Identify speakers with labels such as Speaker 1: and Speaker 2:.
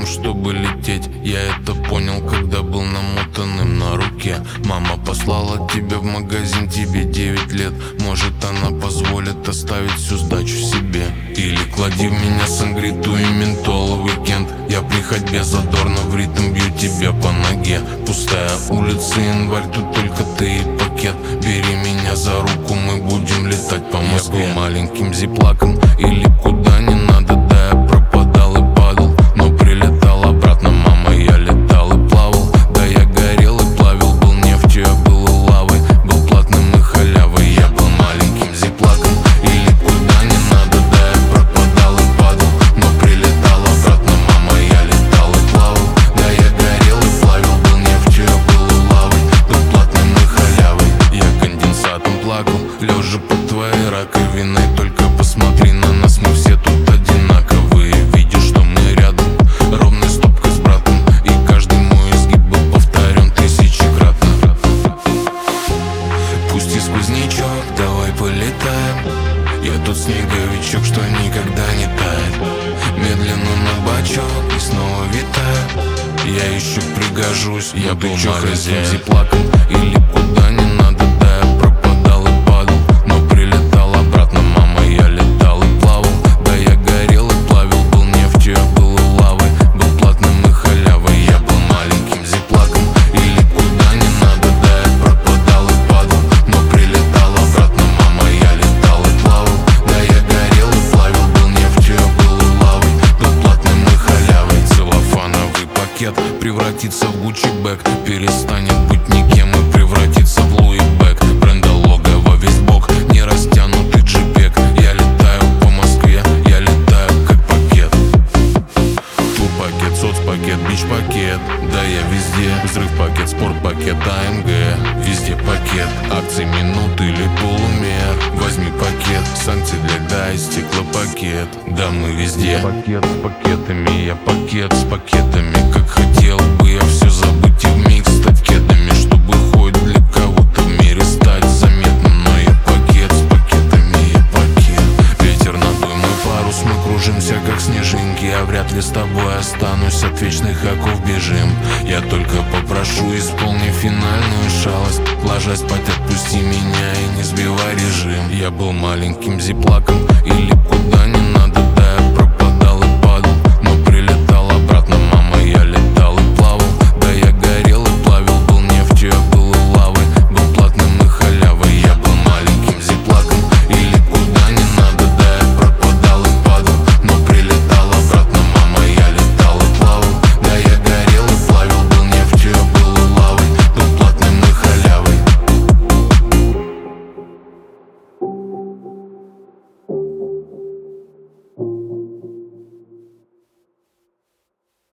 Speaker 1: чтобы лететь. Я это понял, когда был намотанным на руке. Мама послала тебя в магазин, тебе 9 лет. Может, она позволит оставить всю сдачу себе. Или клади в меня сангриту и ментоловый кент. Я при ходьбе задорно в ритм бью тебя по ноге. Пустая улица, январь, тут только ты и пакет. Бери меня за руку, мы будем летать по Москве. Я был маленьким зиплаком или куда не надо, да, я пропадал и падал, но прилетал обратно, мама, я летал и плавал. Да, я горел и плавил, был нефтью, я был лавой, был платным и халявой. Я был маленьким зиплаком или куда не надо, да, я пропадал и падал, но прилетал обратно, мама, я летал и плавал. Да, я горел и плавил, был нефтью, я был лавой, был платным и халявой. Я конденсатом плакал, лежа под твоей раковиной. Только посмотри на нас, мы все тут одинаковые. Видишь, что мы рядом, ровной стопкой с братом, и каждый мой изгиб был повторен тысячекратно. Пусти сквознячок, давай полетаем. Я тот снеговичок, что никогда не тает. Медленно на бачок и снова витаю. Я еще пригожусь, я был маленьким зиплаком или куда не надо, да, я пропадал и падал, но прилетал обратно, мама, я летал и плавал. Да, я горел и плавил, был нефтью, я был лавой, был платным и халявой. Я был маленьким зиплаком или куда не надо, да, я пропадал и падал, но прилетал обратно, мама, я летал и плавал. Да, я горел и плавил, был нефтью, я был лавой, был платным и халявой. Целлофановый пакет превратится в Гуччи бэг, перестанет быть никем и превратится в Луи Бэг. Бренда лого во весь бок, не растянутый джипек. Я летаю по Москве, я летаю как пакет. Турпакет, соцпакет, бич-пакет, да, я везде. Взрыв-пакет, спорт-пакет, АМГ, везде пакет. Акции минут или полумер, возьми пакет. Санкции для льда и стеклопакет, да, мы везде. Пакет с пакетами, я пакет с пакетами. Как хотел бы я все забыть и вмиг стать кедами, чтобы хоть для кого-то в мире стать заметным. Но я пакет с пакетами, я пакет. Ветер надуй мой парус, мы кружимся как снежинки. Я вряд ли с тобой останусь, от вечных оков бежим. Я только попрошу, исполни финальную шалость. Ложась спать, отпусти меня и не сбивай режим. Я был маленьким зиплаком или куда не надо,